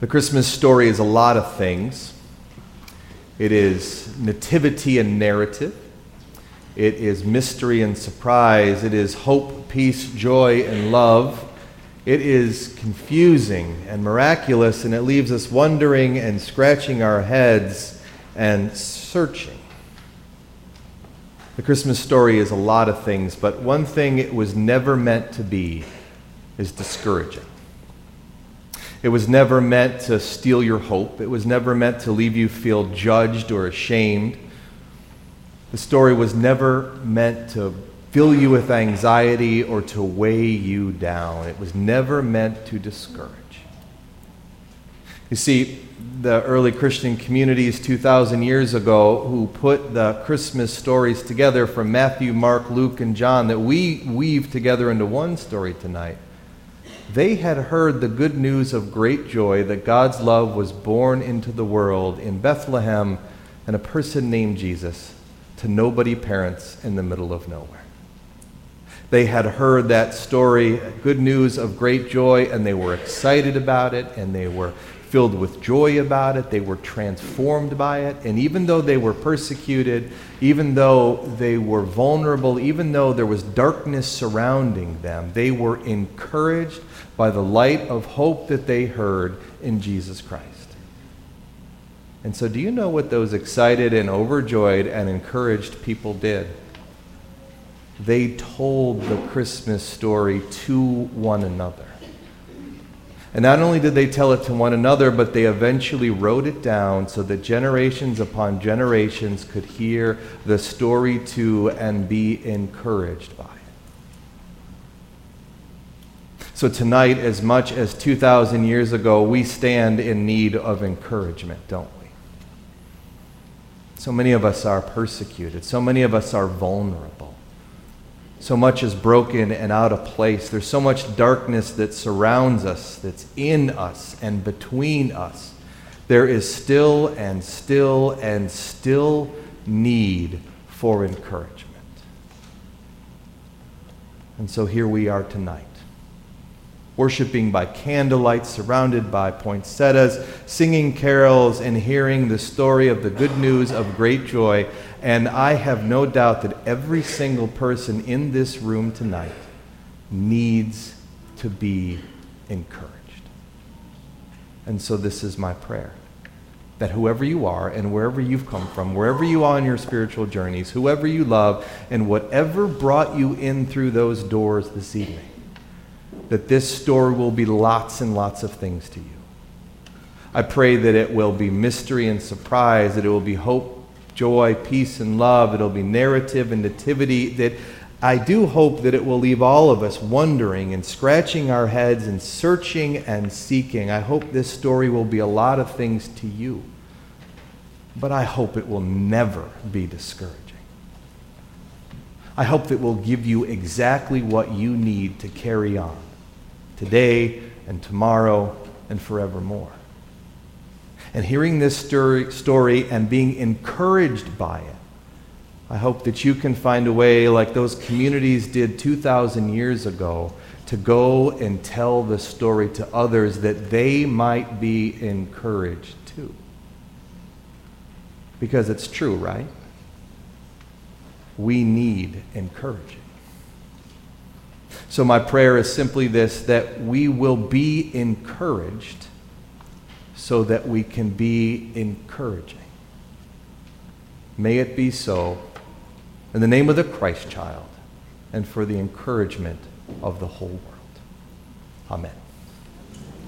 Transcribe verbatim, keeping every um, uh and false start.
The Christmas story is a lot of things. It is nativity and narrative. It is mystery and surprise. It is hope, peace, joy, and love. It is confusing and miraculous, and it leaves us wondering and scratching our heads and searching. The Christmas story is a lot of things, but one thing it was never meant to be is discouraging. It was never meant to steal your hope. It was never meant to leave you feel judged or ashamed. The story was never meant to fill you with anxiety or to weigh you down. It was never meant to discourage. You see, the early Christian communities two thousand years ago who put the Christmas stories together from Matthew, Mark, Luke, and John that we weave together into one story tonight, they had heard the good news of great joy that God's love was born into the world in Bethlehem and a person named Jesus to nobody parents in the middle of nowhere. They had heard that story, good news of great joy, and they were excited about it, and they were filled with joy about it. They were transformed by it. And even though they were persecuted, even though they were vulnerable, even though there was darkness surrounding them, they were encouraged by the light of hope that they heard in Jesus Christ. And so do you know what those excited and overjoyed and encouraged people did? They told the Christmas story to one another. And not only did they tell it to one another, but they eventually wrote it down so that generations upon generations could hear the story too and be encouraged by it. So tonight, as much as two thousand years ago, we stand in need of encouragement, don't we? So many of us are persecuted. So many of us are vulnerable. So much is broken and out of place. There's so much darkness that surrounds us, that's in us and between us. There is still and still and still need for encouragement. And so here we are tonight, worshiping by candlelight, surrounded by poinsettias, singing carols, and hearing the story of the good news of great joy. And I have no doubt that every single person in this room tonight needs to be encouraged. And so this is my prayer, that whoever you are and wherever you've come from, wherever you are on your spiritual journeys, whoever you love, and whatever brought you in through those doors this evening, that this story will be lots and lots of things to you. I pray that it will be mystery and surprise, that it will be hope, joy, peace, and love. It'll be narrative and nativity. That I do hope that it will leave all of us wondering and scratching our heads and searching and seeking. I hope this story will be a lot of things to you, but I hope it will never be discouraging. I hope that it will give you exactly what you need to carry on today and tomorrow and forevermore. And hearing this story, story and being encouraged by it, I hope that you can find a way, like those communities did two thousand years ago, to go and tell the story to others that they might be encouraged too. Because it's true, right? We need encouraging. So my prayer is simply this, that we will be encouraged so that we can be encouraging. May it be so, in the name of the Christ child, and for the encouragement of the whole world. Amen.